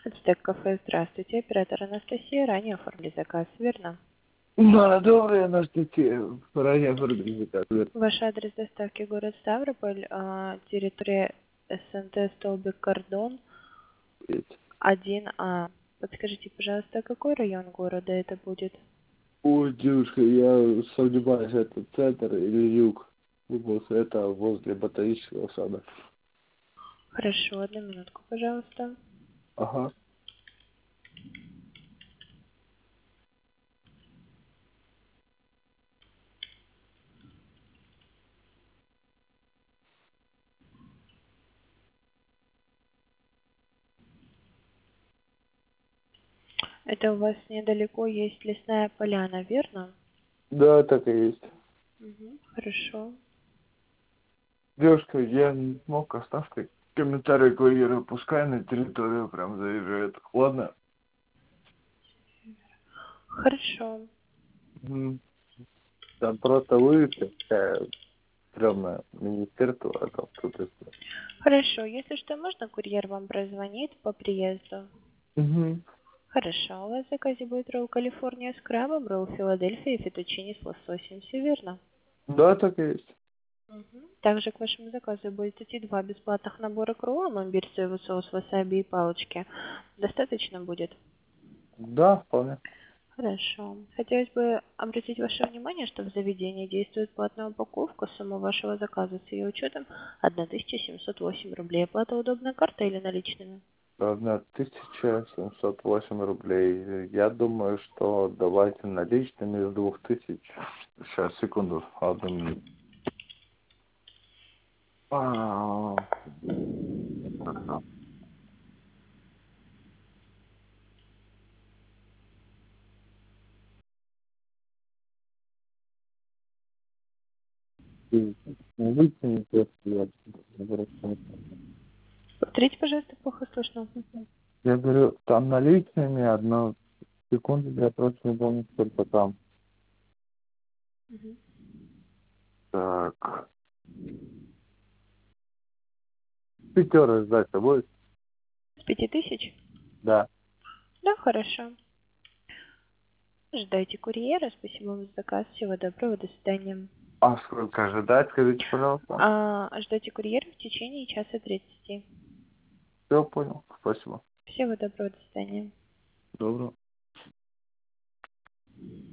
Ацтек кафе, здравствуйте. Оператор Анастасия. Ранее оформили заказ, верно? Да, добрый, Анастасия. Ранее оформили заказ. Ваш адрес доставки город Ставрополь, территория СНТ Столбик Кордон 1А. Подскажите, пожалуйста, какой район города это будет? Ой, девушка, я сомневаюсь, это центр или юг. Это возле ботанического сада. Хорошо, одну минутку, пожалуйста. Ага. Это у вас недалеко есть лесная поляна, верно? Да, так и есть. Угу, хорошо. Девушка, я не смог, оставьте комментарий курьера, пускай на территорию прям заезжает. Ладно? Хорошо. Там просто вывеска такая стрёмная. Министерство, а там кто-то... Хорошо, если что, можно курьер вам прозвонит по приезду? Угу. Хорошо, у вас в заказе будет ролл Калифорния с крабом, ролл Филадельфия и фетучини с лососем. Все верно? Да, так и есть. Мгм. Также к вашему заказу будет идти 2 бесплатных набора к роллам, имбирь, соевый соус, васаби и палочки. Достаточно будет? Да, вполне. Хорошо. Хотелось бы обратить ваше внимание, что в заведении действует платная упаковка. Сумма вашего заказа с ее учетом 1708 рублей. Оплата удобная карта или наличными? 1708 рублей. Я думаю, что давайте наличными с 2000. Сейчас, секунду, одну минуту. А, да. И наличными просто Повторите, пожалуйста, плохо слышно. я говорю, там наличными, одну секунду, я просто не помню, сколько там. Мгм. Так, пятеро сдача будет? С 5000? Да. Да, хорошо. Ждайте курьера. Спасибо вам за заказ. Всего доброго. До свидания. А сколько ожидать, скажите, пожалуйста? Ждете курьера в течение часа 30. Все понял, спасибо. Всего доброго. До свидания. Доброго.